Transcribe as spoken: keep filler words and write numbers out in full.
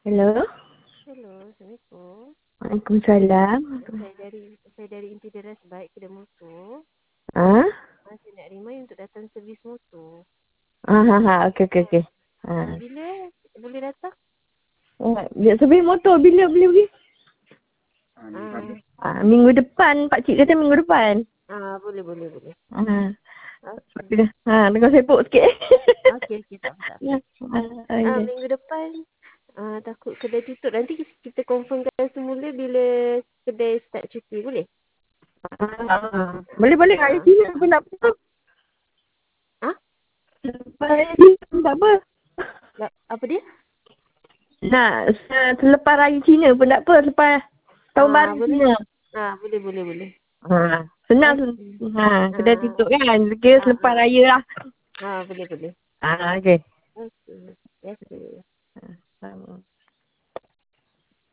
Hello. Hello, Assalamualaikum. Waalaikumsalam. Saya dari saya dari Interior Baik Kedai Motor. Ah? Ah, saya nak remind untuk datang servis motor. Ah, ha, ha. Okey, okey, okey. Ah, Ah. bila boleh datang? Ah, dia sebelum motor bila boleh pergi? Ah, Ah, minggu depan. Pakcik kata minggu depan. ah boleh, boleh, boleh. Ah. Okey. Ha, tengah sibuk sikit. Okey, okey, tak apa, tak apa. Ya. Ah, ah, Ah, ya. minggu depan ah, takut kedai tutup. Nanti kita confirmkan semula bila kedai start cuti, boleh? Ah, ah. Boleh, boleh. Raya Ah. Cina pun tak apa. Ah? Selepas Raya Cina pun tak apa. La- Apa dia? Nak, se- selepas Raya Cina pun tak apa. Selepas Tahun Ah, Baru boleh. Cina. Ah, boleh, boleh, boleh. Ha, senang. Okey. Ha, kedai Ah, tutup kan. Kira ah, selepas ah. raya lah. Ah, boleh, boleh. Ha, okey. Okey. Okey. Ha, sama.